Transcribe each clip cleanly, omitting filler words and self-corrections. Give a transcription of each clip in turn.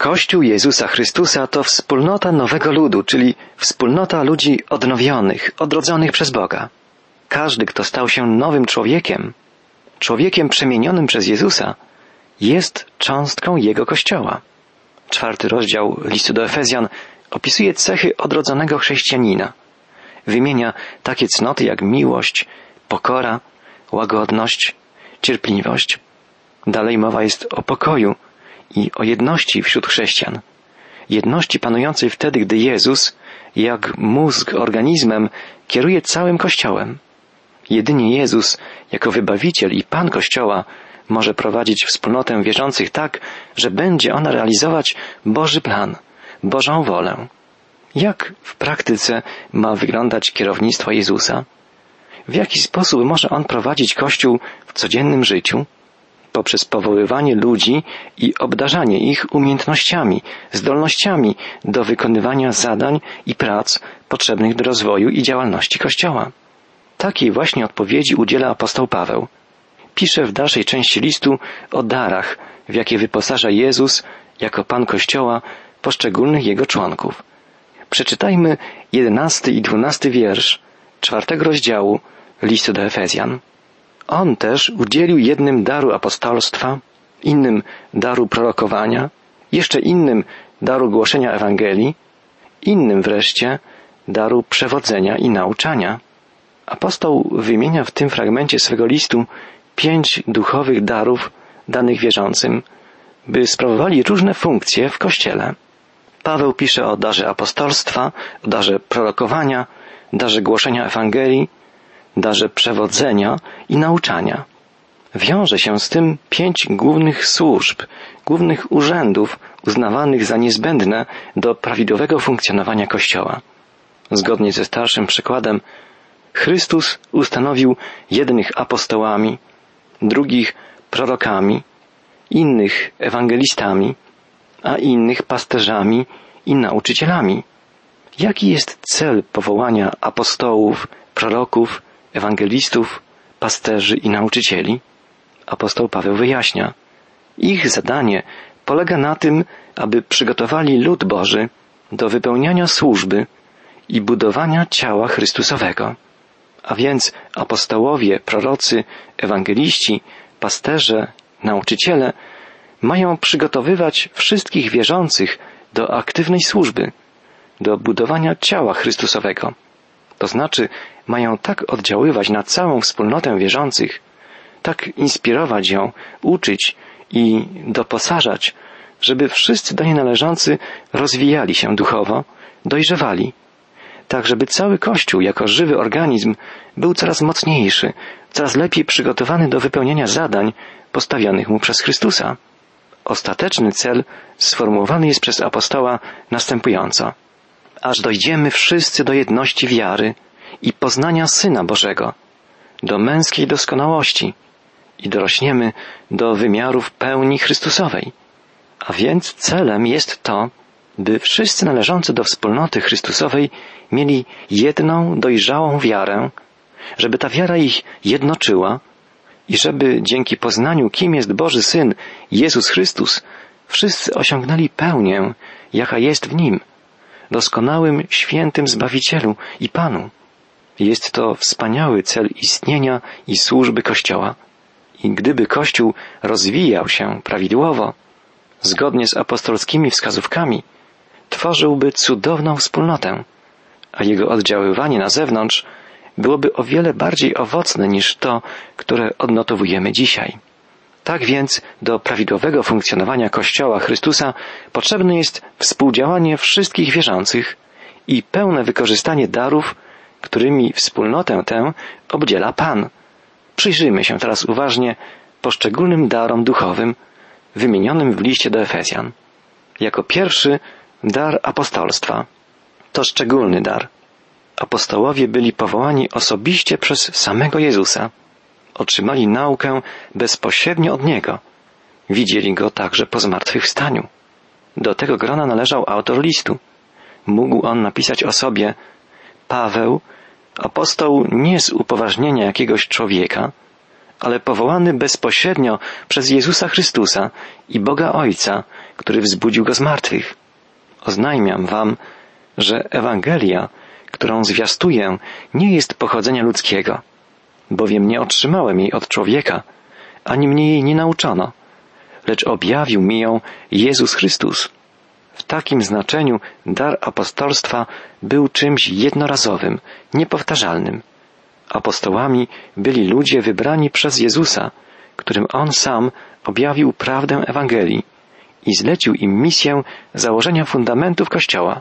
Kościół Jezusa Chrystusa to wspólnota nowego ludu, czyli wspólnota ludzi odnowionych, odrodzonych przez Boga. Każdy, kto stał się nowym człowiekiem przemienionym przez Jezusa, jest cząstką Jego Kościoła. 4 rozdział listu do Efezjan opisuje cechy odrodzonego chrześcijanina. Wymienia takie cnoty jak miłość, pokora, łagodność, cierpliwość. Dalej mowa jest o pokoju i o jedności wśród chrześcijan. Jedności panującej wtedy, gdy Jezus, jak mózg organizmem, kieruje całym Kościołem. Jedynie Jezus, jako Wybawiciel i Pan Kościoła, może prowadzić wspólnotę wierzących tak, że będzie ona realizować Boży plan, Bożą wolę. Jak w praktyce ma wyglądać kierownictwo Jezusa? W jaki sposób może On prowadzić Kościół w codziennym życiu? Poprzez powoływanie ludzi i obdarzanie ich umiejętnościami, zdolnościami do wykonywania zadań i prac potrzebnych do rozwoju i działalności Kościoła. Takiej właśnie odpowiedzi udziela apostoł Paweł. Pisze w dalszej części listu o darach, w jakie wyposaża Jezus jako Pan Kościoła poszczególnych Jego członków. Przeczytajmy 11 i 12 wiersz 4 rozdziału listu do Efezjan. On też udzielił jednym daru apostolstwa, innym daru prorokowania, jeszcze innym daru głoszenia Ewangelii, innym wreszcie daru przewodzenia i nauczania. Apostoł wymienia w tym fragmencie swego listu 5 duchowych darów danych wierzącym, by sprawowali różne funkcje w Kościele. Paweł pisze o darze apostolstwa, o darze prorokowania, darze głoszenia Ewangelii, darze przewodzenia i nauczania. Wiąże się z tym 5 głównych służb, głównych urzędów uznawanych za niezbędne do prawidłowego funkcjonowania Kościoła. Zgodnie ze starszym przykładem, Chrystus ustanowił jednych apostołami, drugich prorokami, innych ewangelistami, a innych pasterzami i nauczycielami. Jaki jest cel powołania apostołów, proroków, ewangelistów, pasterzy i nauczycieli? Apostoł Paweł wyjaśnia. Ich zadanie polega na tym, aby przygotowali lud Boży do wypełniania służby i budowania ciała Chrystusowego. A więc apostołowie, prorocy, ewangeliści, pasterze, nauczyciele mają przygotowywać wszystkich wierzących do aktywnej służby, do budowania ciała Chrystusowego. To znaczy, mają tak oddziaływać na całą wspólnotę wierzących, tak inspirować ją, uczyć i doposażać, żeby wszyscy do niej należący rozwijali się duchowo, dojrzewali, tak żeby cały Kościół jako żywy organizm był coraz mocniejszy, coraz lepiej przygotowany do wypełniania zadań postawionych mu przez Chrystusa. Ostateczny cel sformułowany jest przez apostoła następująco. Aż dojdziemy wszyscy do jedności wiary i poznania Syna Bożego, do męskiej doskonałości i dorośniemy do wymiarów pełni Chrystusowej. A więc celem jest to, by wszyscy należący do wspólnoty Chrystusowej mieli jedną, dojrzałą wiarę, żeby ta wiara ich jednoczyła i żeby dzięki poznaniu, kim jest Boży Syn, Jezus Chrystus, wszyscy osiągnęli pełnię, jaka jest w Nim, doskonałym, świętym Zbawicielu i Panu. Jest to wspaniały cel istnienia i służby Kościoła. I gdyby Kościół rozwijał się prawidłowo, zgodnie z apostolskimi wskazówkami, tworzyłby cudowną wspólnotę, a jego oddziaływanie na zewnątrz byłoby o wiele bardziej owocne niż to, które odnotowujemy dzisiaj. Tak więc do prawidłowego funkcjonowania Kościoła Chrystusa potrzebne jest współdziałanie wszystkich wierzących i pełne wykorzystanie darów, którymi wspólnotę tę obdziela Pan. Przyjrzyjmy się teraz uważnie poszczególnym darom duchowym wymienionym w liście do Efezjan. Jako pierwszy dar apostolstwa. To szczególny dar. Apostołowie byli powołani osobiście przez samego Jezusa. Otrzymali naukę bezpośrednio od Niego. Widzieli Go także po zmartwychwstaniu. Do tego grona należał autor listu. Mógł on napisać o sobie: Paweł, apostoł nie z upoważnienia jakiegoś człowieka, ale powołany bezpośrednio przez Jezusa Chrystusa i Boga Ojca, który wzbudził Go z martwych. Oznajmiam wam, że Ewangelia, którą zwiastuję, nie jest pochodzenia ludzkiego, bowiem nie otrzymałem jej od człowieka, ani mnie jej nie nauczono, lecz objawił mi ją Jezus Chrystus. W takim znaczeniu dar apostolstwa był czymś jednorazowym, niepowtarzalnym. Apostołami byli ludzie wybrani przez Jezusa, którym On sam objawił prawdę Ewangelii i zlecił im misję założenia fundamentów Kościoła.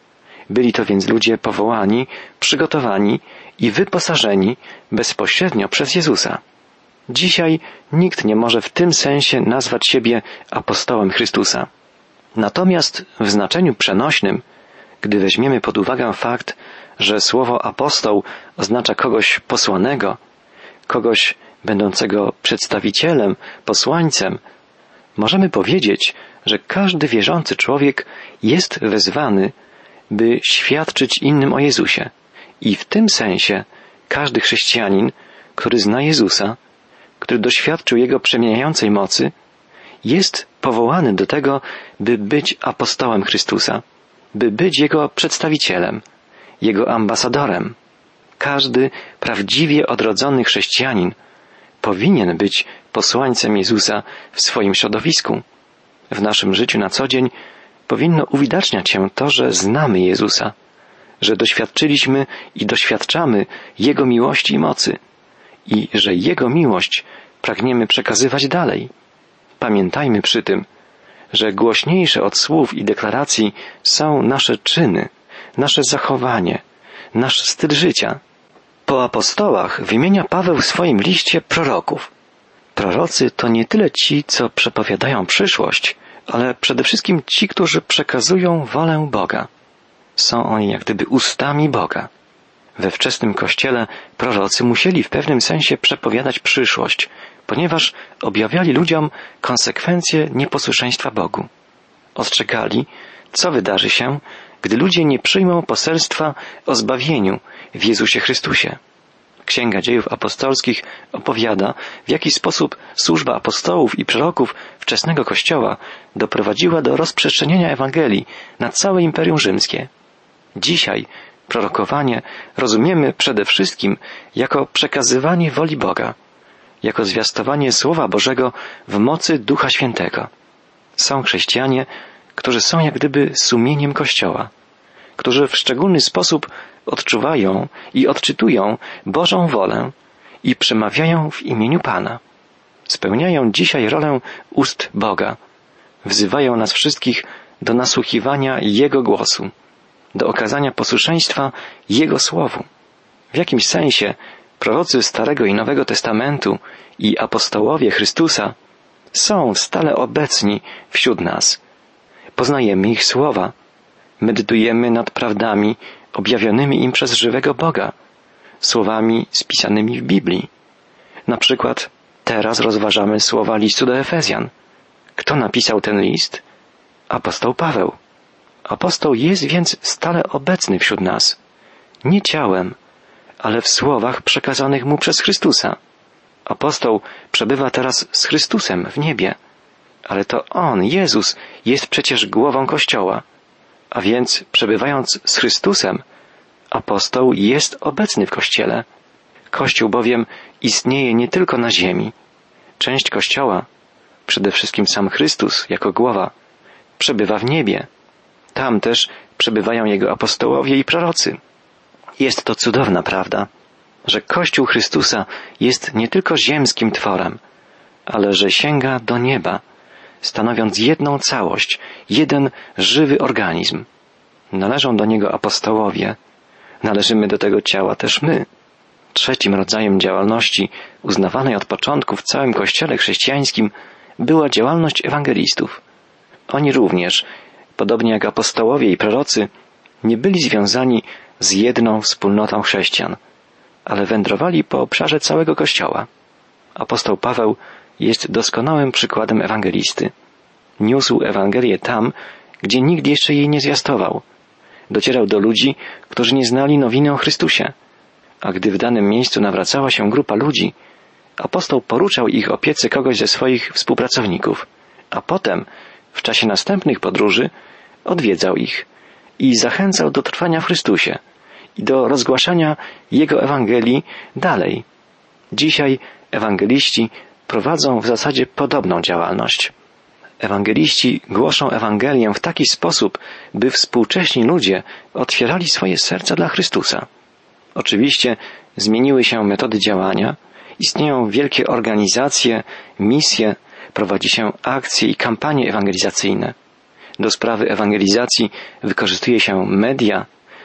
Byli to więc ludzie powołani, przygotowani i wyposażeni bezpośrednio przez Jezusa. Dzisiaj nikt nie może w tym sensie nazwać siebie apostołem Chrystusa. Natomiast w znaczeniu przenośnym, gdy weźmiemy pod uwagę fakt, że słowo apostoł oznacza kogoś posłanego, kogoś będącego przedstawicielem, posłańcem, możemy powiedzieć, że każdy wierzący człowiek jest wezwany, by świadczyć innym o Jezusie. I w tym sensie każdy chrześcijanin, który zna Jezusa, który doświadczył Jego przemieniającej mocy, jest powołany do tego, by być apostołem Chrystusa, by być Jego przedstawicielem, Jego ambasadorem. Każdy prawdziwie odrodzony chrześcijanin powinien być posłańcem Jezusa w swoim środowisku. W naszym życiu na co dzień powinno uwidaczniać się to, że znamy Jezusa, że doświadczyliśmy i doświadczamy Jego miłości i mocy i że Jego miłość pragniemy przekazywać dalej. Pamiętajmy przy tym, że głośniejsze od słów i deklaracji są nasze czyny, nasze zachowanie, nasz styl życia. Po apostołach wymienia Paweł w swoim liście proroków. Prorocy to nie tyle ci, co przepowiadają przyszłość, ale przede wszystkim ci, którzy przekazują wolę Boga. Są oni jak gdyby ustami Boga. We wczesnym Kościele prorocy musieli w pewnym sensie przepowiadać przyszłość, ponieważ objawiali ludziom konsekwencje nieposłuszeństwa Bogu. Ostrzegali, co wydarzy się, gdy ludzie nie przyjmą poselstwa o zbawieniu w Jezusie Chrystusie. Księga Dziejów Apostolskich opowiada, w jaki sposób służba apostołów i proroków wczesnego Kościoła doprowadziła do rozprzestrzenienia Ewangelii na całe Imperium Rzymskie. Dzisiaj prorokowanie rozumiemy przede wszystkim jako przekazywanie woli Boga, jako zwiastowanie Słowa Bożego w mocy Ducha Świętego. Są chrześcijanie, którzy są jak gdyby sumieniem Kościoła, którzy w szczególny sposób odczuwają i odczytują Bożą wolę i przemawiają w imieniu Pana. Spełniają dzisiaj rolę ust Boga. Wzywają nas wszystkich do nasłuchiwania Jego głosu, do okazania posłuszeństwa Jego Słowu. W jakimś sensie prorocy Starego i Nowego Testamentu i apostołowie Chrystusa są stale obecni wśród nas. Poznajemy ich słowa, medytujemy nad prawdami objawionymi im przez żywego Boga, słowami spisanymi w Biblii. Na przykład teraz rozważamy słowa listu do Efezjan. Kto napisał ten list? Apostoł Paweł. Apostoł jest więc stale obecny wśród nas. Nie ciałem, ale w słowach przekazanych mu przez Chrystusa. Apostoł przebywa teraz z Chrystusem w niebie, ale to On, Jezus, jest przecież głową Kościoła. A więc, przebywając z Chrystusem, apostoł jest obecny w Kościele. Kościół bowiem istnieje nie tylko na ziemi. Część Kościoła, przede wszystkim sam Chrystus jako głowa, przebywa w niebie. Tam też przebywają Jego apostołowie i prorocy. Jest to cudowna prawda, że Kościół Chrystusa jest nie tylko ziemskim tworem, ale że sięga do nieba, stanowiąc jedną całość, jeden żywy organizm. Należą do niego apostołowie, należymy do tego ciała też my. Trzecim rodzajem działalności, uznawanej od początku w całym Kościele chrześcijańskim, była działalność ewangelistów. Oni również, podobnie jak apostołowie i prorocy, nie byli związani z jedną wspólnotą chrześcijan, ale wędrowali po obszarze całego Kościoła. Apostoł Paweł jest doskonałym przykładem ewangelisty. Niósł Ewangelię tam, gdzie nikt jeszcze jej nie zwiastował. Docierał do ludzi, którzy nie znali nowiny o Chrystusie. A gdy w danym miejscu nawracała się grupa ludzi, apostoł poruczał ich opiece kogoś ze swoich współpracowników, a potem, w czasie następnych podróży, odwiedzał ich i zachęcał do trwania w Chrystusie i do rozgłaszania Jego Ewangelii dalej. Dzisiaj ewangeliści prowadzą w zasadzie podobną działalność. Ewangeliści głoszą Ewangelię w taki sposób, by współcześni ludzie otwierali swoje serca dla Chrystusa. Oczywiście zmieniły się metody działania, istnieją wielkie organizacje, misje, prowadzi się akcje i kampanie ewangelizacyjne. Do sprawy ewangelizacji wykorzystuje się media,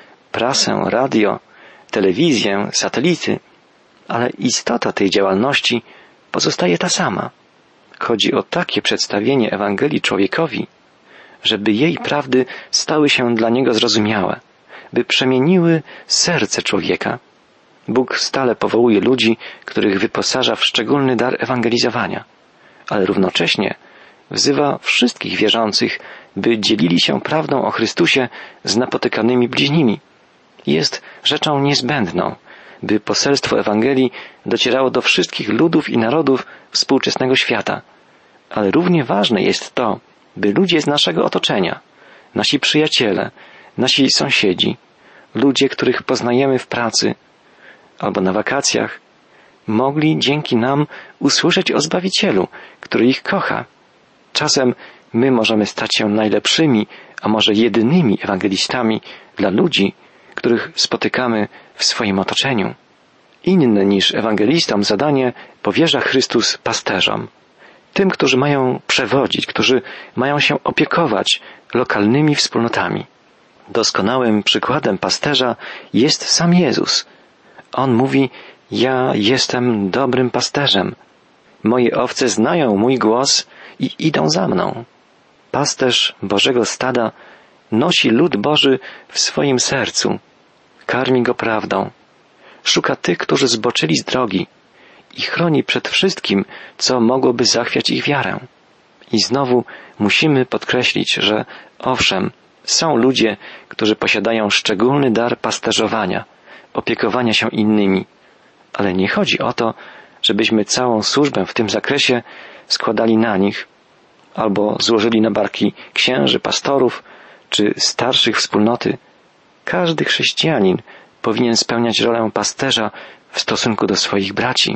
prasę, radio, telewizję, satelity, ale istota tej działalności pozostaje ta sama. Chodzi o takie przedstawienie Ewangelii człowiekowi, żeby jej prawdy stały się dla niego zrozumiałe, by przemieniły serce człowieka. Bóg stale powołuje ludzi, których wyposaża w szczególny dar ewangelizowania, ale równocześnie wzywa wszystkich wierzących, by dzielili się prawdą o Chrystusie z napotykanymi bliźnimi. Jest rzeczą niezbędną, by poselstwo Ewangelii docierało do wszystkich ludów i narodów współczesnego świata. Ale równie ważne jest to, by ludzie z naszego otoczenia, nasi przyjaciele, nasi sąsiedzi, ludzie, których poznajemy w pracy albo na wakacjach, mogli dzięki nam usłyszeć o Zbawicielu, który ich kocha. Czasem my możemy stać się najlepszymi, a może jedynymi ewangelistami dla ludzi, których spotykamy w swoim otoczeniu. Inne niż ewangelistom zadanie powierza Chrystus pasterzom, tym, którzy mają przewodzić, którzy mają się opiekować lokalnymi wspólnotami. Doskonałym przykładem pasterza jest sam Jezus. On mówi: ja jestem dobrym pasterzem. Moje owce znają mój głos i idą za mną. Pasterz Bożego stada nosi lud Boży w swoim sercu, karmi go prawdą, szuka tych, którzy zboczyli z drogi i chroni przed wszystkim, co mogłoby zachwiać ich wiarę. I znowu musimy podkreślić, że owszem, są ludzie, którzy posiadają szczególny dar pasterzowania, opiekowania się innymi, ale nie chodzi o to, żebyśmy całą służbę w tym zakresie składali na nich, albo złożyli na barki księży, pastorów, czy starszych wspólnoty. Każdy chrześcijanin powinien spełniać rolę pasterza w stosunku do swoich braci.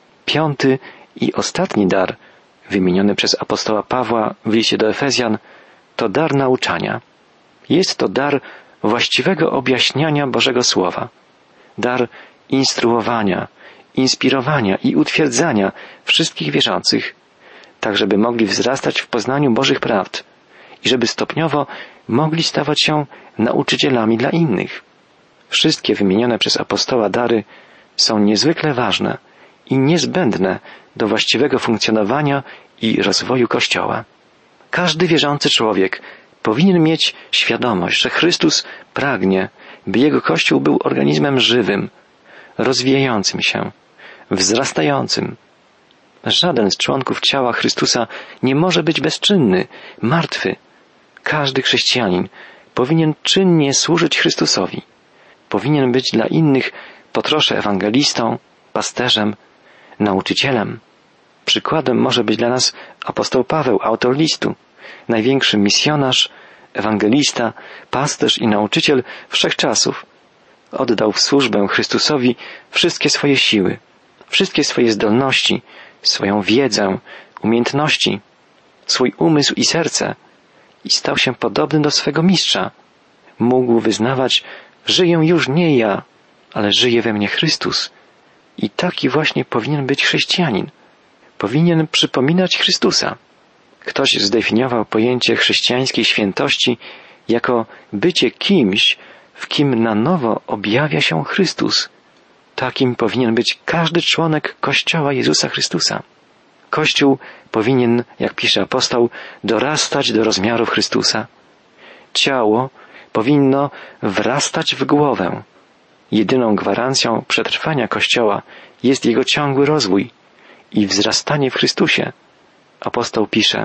5. i ostatni dar, wymieniony przez apostoła Pawła w liście do Efezjan, to dar nauczania. Jest to dar właściwego objaśniania Bożego Słowa, dar instruowania, inspirowania i utwierdzania wszystkich wierzących, tak żeby mogli wzrastać w poznaniu Bożych prawd i żeby stopniowo mogli stawać się nauczycielami dla innych. Wszystkie wymienione przez apostoła dary są niezwykle ważne i niezbędne do właściwego funkcjonowania i rozwoju Kościoła. Każdy wierzący człowiek powinien mieć świadomość, że Chrystus pragnie, by Jego Kościół był organizmem żywym, rozwijającym się, wzrastającym. Żaden z członków ciała Chrystusa nie może być bezczynny, martwy. Każdy chrześcijanin powinien czynnie służyć Chrystusowi. Powinien być dla innych po trosze ewangelistą, pasterzem, nauczycielem. Przykładem może być dla nas apostoł Paweł, autor listu, największy misjonarz, ewangelista, pasterz i nauczyciel wszechczasów. Oddał w służbę Chrystusowi wszystkie swoje siły, wszystkie swoje zdolności, swoją wiedzę, umiejętności, swój umysł i serce i stał się podobny do swego mistrza. Mógł wyznawać: żyję już nie ja, ale żyje we mnie Chrystus. I taki właśnie powinien być chrześcijanin. Powinien przypominać Chrystusa. Ktoś zdefiniował pojęcie chrześcijańskiej świętości jako bycie kimś, w kim na nowo objawia się Chrystus. Takim powinien być każdy członek Kościoła Jezusa Chrystusa. Kościół powinien, jak pisze apostoł, dorastać do rozmiarów Chrystusa. Ciało powinno wrastać w głowę. Jedyną gwarancją przetrwania Kościoła jest jego ciągły rozwój i wzrastanie w Chrystusie. Apostoł pisze: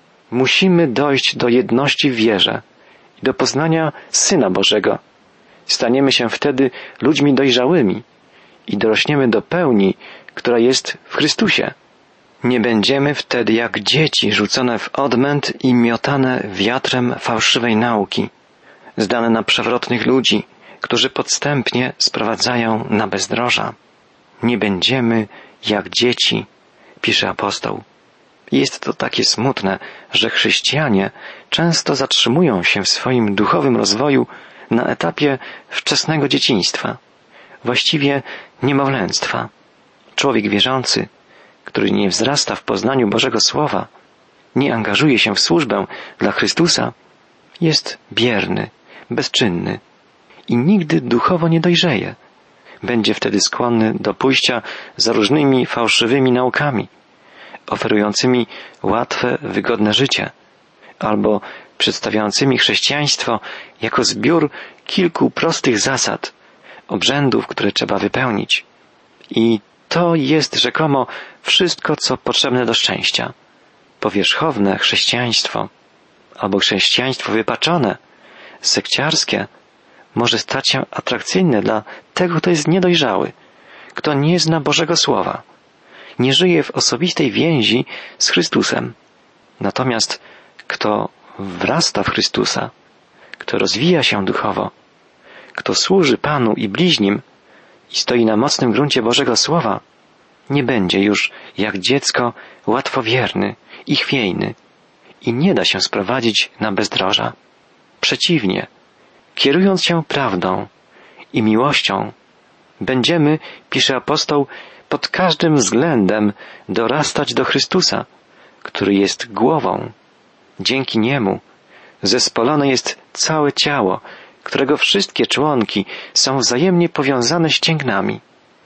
musimy dojść do jedności w wierze i do poznania Syna Bożego. Staniemy się wtedy ludźmi dojrzałymi i dorośniemy do pełni która jest w Chrystusie. Nie będziemy wtedy jak dzieci rzucone w odmęt i miotane wiatrem fałszywej nauki, zdane na przewrotnych ludzi, którzy podstępnie sprowadzają na bezdroża. Nie będziemy jak dzieci, pisze apostoł. Jest to takie smutne, że chrześcijanie często zatrzymują się w swoim duchowym rozwoju na etapie wczesnego dzieciństwa, właściwie niemowlęctwa. Człowiek wierzący, który nie wzrasta w poznaniu Bożego Słowa, nie angażuje się w służbę dla Chrystusa, jest bierny, bezczynny i nigdy duchowo nie dojrzeje. Będzie wtedy skłonny do pójścia za różnymi fałszywymi naukami, oferującymi łatwe, wygodne życie, albo przedstawiającymi chrześcijaństwo jako zbiór kilku prostych zasad, obrzędów, które trzeba wypełnić. I to jest rzekomo wszystko, co potrzebne do szczęścia. Powierzchowne chrześcijaństwo, albo chrześcijaństwo wypaczone, sekciarskie, może stać się atrakcyjne dla tego, kto jest niedojrzały, kto nie zna Bożego Słowa, nie żyje w osobistej więzi z Chrystusem. Natomiast kto wrasta w Chrystusa, kto rozwija się duchowo, kto służy Panu i bliźnim i stoi na mocnym gruncie Bożego Słowa, nie będzie już jak dziecko łatwowierny i chwiejny i nie da się sprowadzić na bezdroża. Przeciwnie, kierując się prawdą i miłością, będziemy, pisze apostoł, pod każdym względem dorastać do Chrystusa, który jest głową. Dzięki Niemu zespolone jest całe ciało, którego wszystkie członki są wzajemnie powiązane ścięgnami.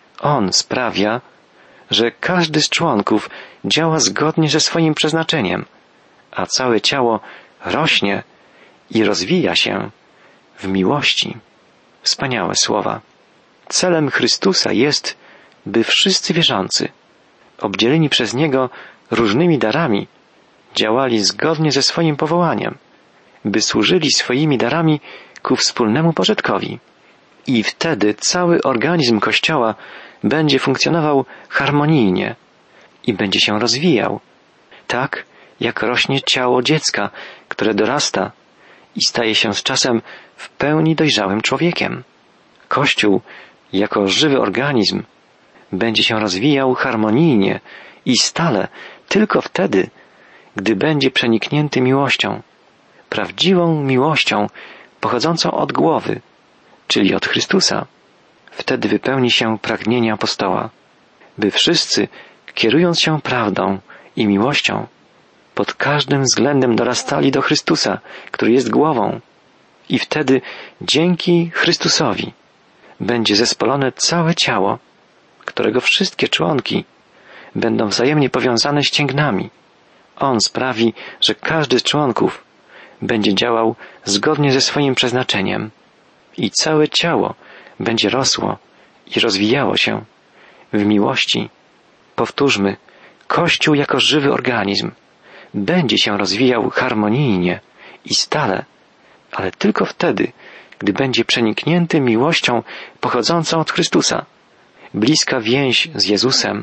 On sprawia, że każdy z członków działa zgodnie ze swoim przeznaczeniem, a całe ciało rośnie i rozwija się w miłości. Wspaniałe słowa. Celem Chrystusa jest, by wszyscy wierzący, obdzieleni przez Niego różnymi darami, działali zgodnie ze swoim powołaniem, by służyli swoimi darami ku wspólnemu pożytkowi. I wtedy cały organizm Kościoła będzie funkcjonował harmonijnie i będzie się rozwijał, tak jak rośnie ciało dziecka, które dorasta i staje się z czasem w pełni dojrzałym człowiekiem. Kościół, jako żywy organizm, będzie się rozwijał harmonijnie i stale tylko wtedy, gdy będzie przeniknięty miłością, prawdziwą miłością pochodzącą od głowy, czyli od Chrystusa. Wtedy wypełni się pragnienie apostoła, by wszyscy, kierując się prawdą i miłością, pod każdym względem dorastali do Chrystusa, który jest głową. I wtedy dzięki Chrystusowi będzie zespolone całe ciało, którego wszystkie członki będą wzajemnie powiązane ścięgnami. On sprawi, że każdy z członków będzie działał zgodnie ze swoim przeznaczeniem i całe ciało będzie rosło i rozwijało się w miłości. Powtórzmy, Kościół jako żywy organizm będzie się rozwijał harmonijnie i stale, ale tylko wtedy, gdy będzie przeniknięty miłością pochodzącą od Chrystusa. Bliska więź z Jezusem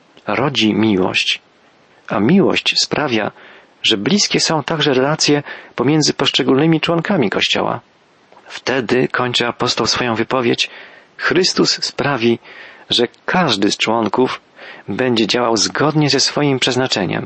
rodzi miłość, a miłość sprawia, że bliskie są także relacje pomiędzy poszczególnymi członkami Kościoła. Wtedy, kończy apostoł swoją wypowiedź, Chrystus sprawi, że każdy z członków będzie działał zgodnie ze swoim przeznaczeniem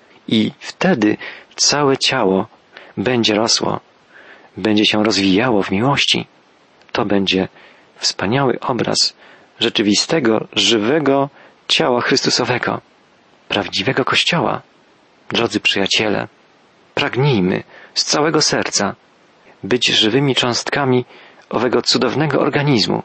i wtedy całe ciało będzie rosło, będzie się rozwijało w miłości. To będzie wspaniały obraz rzeczywistego, żywego ciała Chrystusowego, prawdziwego Kościoła. Drodzy przyjaciele, pragnijmy z całego serca być żywymi cząstkami owego cudownego organizmu,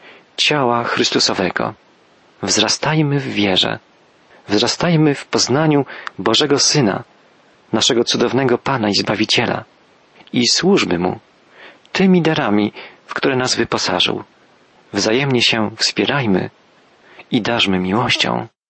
ciała Chrystusowego. Wzrastajmy w wierze, wzrastajmy w poznaniu Bożego Syna, naszego cudownego Pana i Zbawiciela i służby Mu tymi darami, w które nas wyposażył. Wzajemnie się wspierajmy i darzmy miłością.